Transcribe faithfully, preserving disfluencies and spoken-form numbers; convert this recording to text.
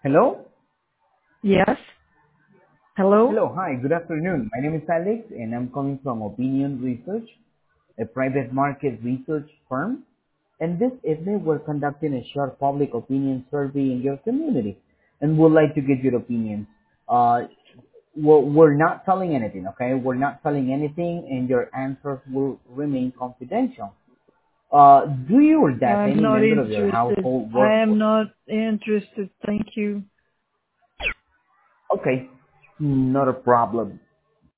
Hello? Yes. Hello. Hello, hi, good afternoon. My name is Alex and I'm calling from Opinion Research, a private market research firm. And this evening we're conducting a short public opinion survey in your community and would like to get your opinions. Uh, we're, we're not telling anything, okay? We're not telling anything and your answers will remain confidential. Uh, do you or does I'm any not member of your interested. household I work am for? not interested. Thank you. Okay, not a problem.